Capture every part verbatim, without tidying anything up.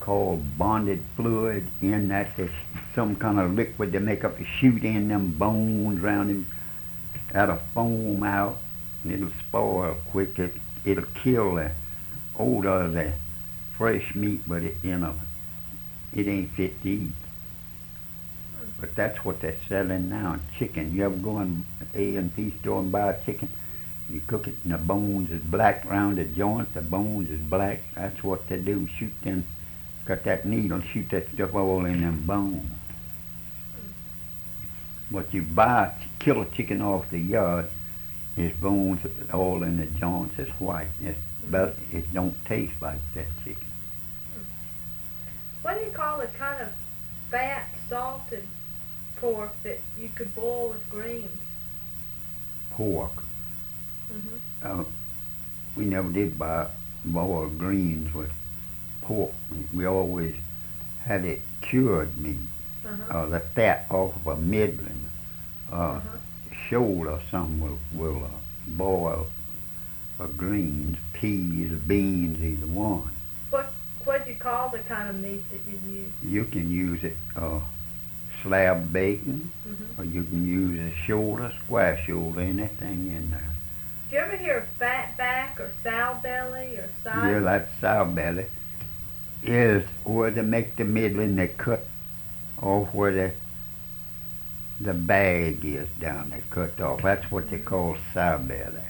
called bonded fluid in that. There's some kind of liquid they make up to shoot in them bones around him. That'll foam out and it'll spoil quick. It, it'll kill the odor of the fresh meat, but it, you know, it ain't fit to eat. But that's what they're selling now, chicken. You ever go in A and P store and buy a chicken? You cook it and the bones is black around the joints, the bones is black. That's what they do, shoot them, got that needle, shoot that stuff all in them bones. What you buy, kill a chicken off the yard, his bones all in the joints is white. It's, but it don't taste like that chicken. What do you call the kind of fat, salted pork that you could boil with greens? Pork. Mm-hmm. Uh, we never did buy boiled greens with pork. We, we always had it cured meat, Uh-huh. uh, the fat off of a middling uh, Uh-huh. shoulder or something will, will uh, boil for greens, peas, beans, either one. What what do you call the kind of meat that you'd use? You can use it uh, slab bacon, Mm-hmm. or you can use a shoulder, square shoulder, anything in there. Do you ever hear of fat back or sow belly or side? Yeah, that sow belly is where they make the middling, they cut off where the the bag is down, they cut off. That's what they call sow belly.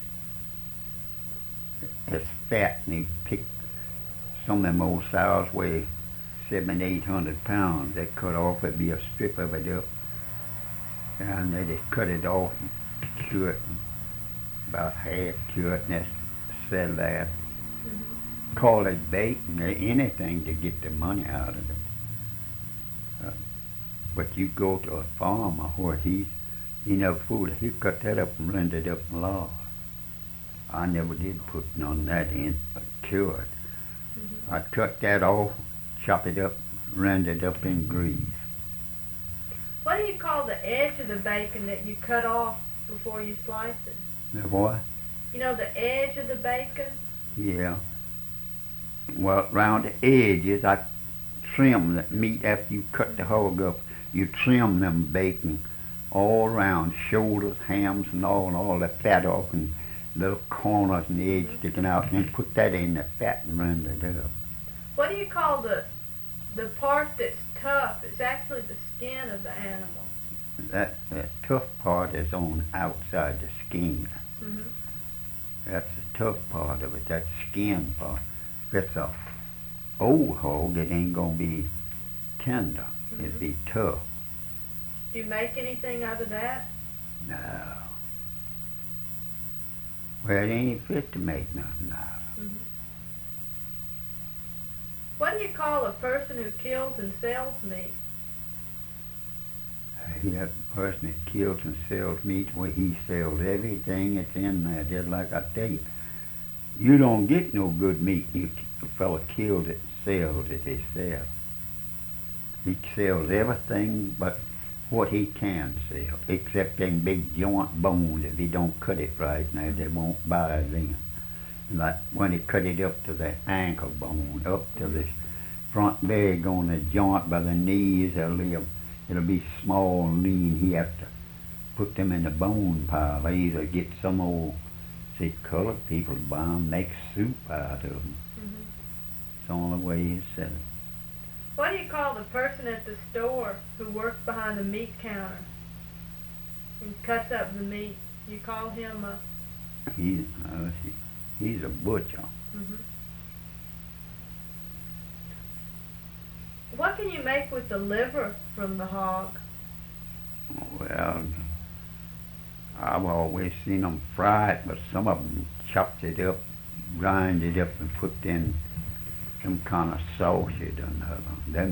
It's fat, and they pick some of them old sows weigh seven, eight hundred pounds. They cut off, it'd be a strip of it up, and they just cut it off and cure it, and about half cure it, and they sell that. Mm-hmm. Call it bacon or anything to get the money out of it. Uh, but you go to a farmer where he he never fooled, he cut that up and blend it up in lard. I never did put none of that in, but cured. Mm-hmm. I'd cut that off, chop it up, rend it up in grease. What do you call the edge of the bacon that you cut off before you slice it? The what? You know, the edge of the bacon? Yeah. Well, round the edges, I trim the meat after you cut the hog up. You trim them bacon all around, shoulders, hams, and all, and all the fat off, and little corners and the edge sticking out, and then put that in the fat and rend it up. What do you call the the part that's tough? It's actually the skin of the animal. That, that tough part is on outside the skin. Mm-hmm. That's the tough part of it, that skin part. If it's a old hog, it ain't gonna be tender. Mm-hmm. It'd be tough. Do you make anything out of that? No. Well, it ain't fit to make nothing out of. Mm-hmm. What do you call a person who kills and sells meat? That person that kills and sells meat, well, he sells everything that's in there. Just like I tell you, you don't get no good meat. You, a fella kills it, sells it himself. He sells everything but what he can sell, except them big joint bones. If he don't cut it right now, they won't buy them. Like when he cut it up to the ankle bone, up to the front leg on the joint by the knees, it'll be, a, it'll be small and lean. He has to put them in the bone pile. They either get some old, see, colored people buy them, make soup out of them. Mm-hmm. It's the only way you sell it. What do you call the person at the store who works behind the meat counter and cuts up the meat? You call him a... He's, uh, he, he's a butcher. Mm-hmm. What can you make with the liver from the hog? Well, I've always seen them fry it, but some of them chopped it up, grind it up, and put in some kind of sauce. You don't know. Them